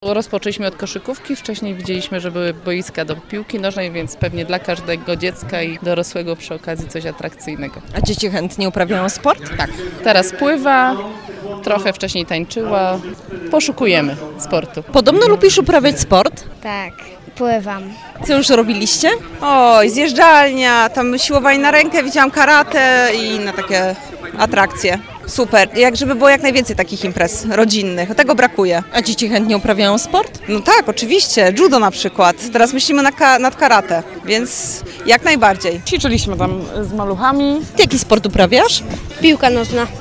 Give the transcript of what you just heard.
Rozpoczęliśmy od koszykówki, wcześniej widzieliśmy, że były boiska do piłki nożnej, więc pewnie dla każdego dziecka i dorosłego przy okazji coś atrakcyjnego. A dzieci chętnie uprawiają sport? Tak, teraz pływa, trochę wcześniej tańczyła, poszukujemy sportu. Podobno lubisz uprawiać sport? Tak, pływam. Co już robiliście? Oj, zjeżdżalnia, tam siłowanie na rękę, widziałam karate i inne takie atrakcje. Super, jak żeby było jak najwięcej takich imprez rodzinnych, tego brakuje. A dzieci chętnie uprawiają sport? No tak, oczywiście, judo na przykład, teraz myślimy nad karate, więc jak najbardziej. Ćwiczyliśmy tam z maluchami. Jaki sport uprawiasz? Piłka nożna.